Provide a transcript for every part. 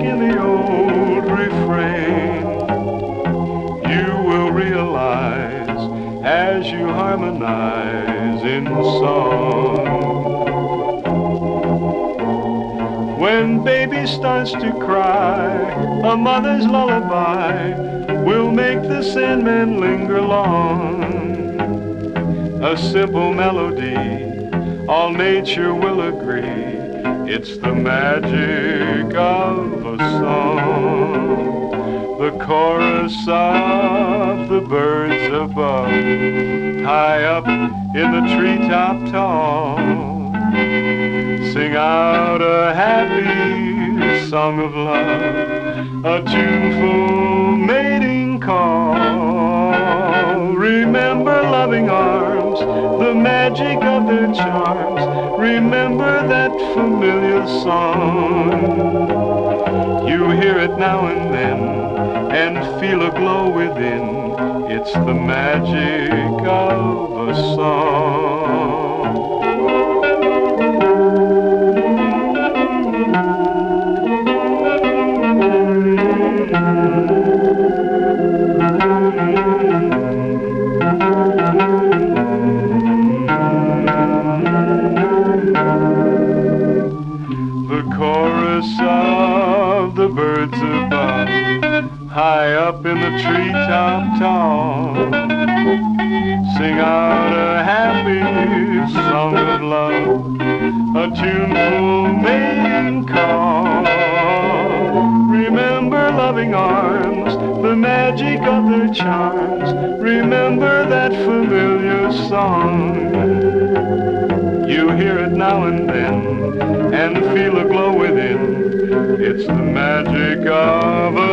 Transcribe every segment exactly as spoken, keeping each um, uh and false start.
in the old refrain. You will realize as you harmonize in song. When baby starts to cry, a mother's lullaby will make the Sandman linger long. A simple melody, all nature will agree, it's the magic of a song. The chorus of the birds above, high up in the treetop tall, sing out a happy song of love, a tuneful mating call. Remember loving arms, the magic of their charms. Remember that familiar song. You hear it now and then and feel a glow within. It's the magic of a song. The chorus of the birds above, high up in the treetop tall, sing out a happy song of love, a tuneful mating call. Remember loving arms, the magic of their charms. Remember that familiar song. You hear it now and then and feel a glow within. It's the magic of a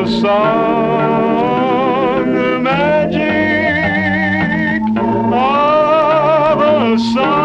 song, the magic of a song.